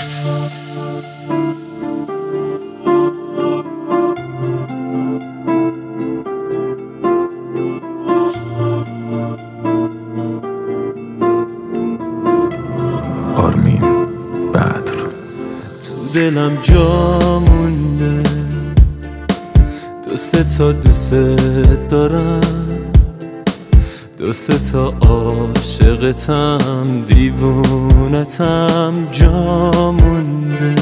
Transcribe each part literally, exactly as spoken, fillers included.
آرمین بدر. تو دلم جا مونده دو سه تا دوست دارم، دو سه تا عاشقتم، دیوونتم جا مونده.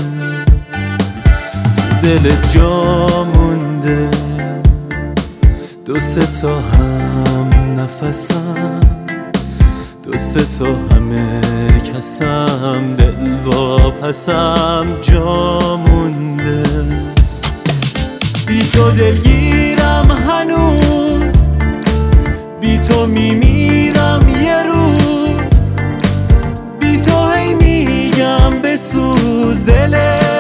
تو دل جا مونده دو سه تا هم نفسم، دو سه تا همه کسم، دل واپسم جا مونده. بی تو دلگیرم هنوز، بی تو میمیرم یه روز، بی تو هی میگم بسوز دل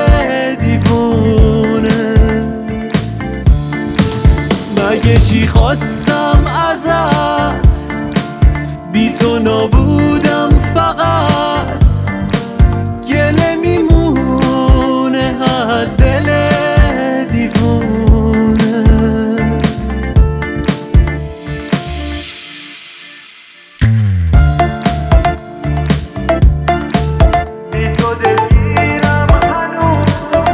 دیوونه. مگه چی خواستم ازت، بی تو نابودم فقط، گله میمونه از دل دیوونه. بی تو دلگیرم هنوز،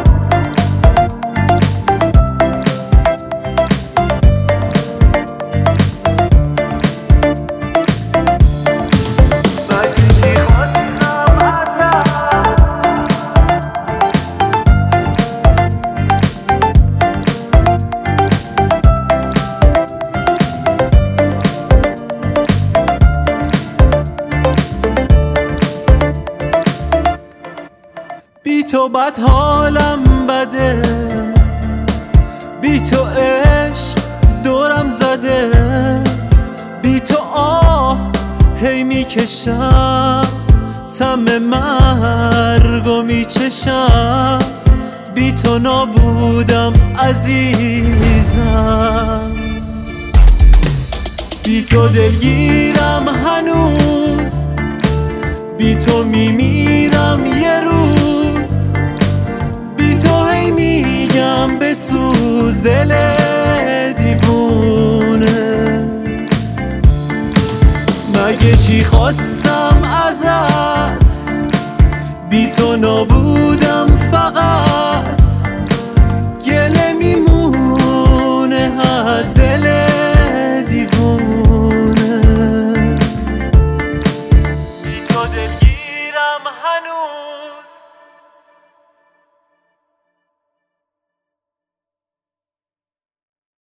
بی تو بد حالم بده، بی تو عشق دورم زده، بی تو آه هی میکشم، طعم مرگو میچشم، بی تو نابودم عزیزم. بی تو دلگیرم هنوز، بی تو میمیرم یه روز، بی تو هی میگم بسوز دل دیوونه. مگه چی خواستم ازت، بی تو نابودم فقط،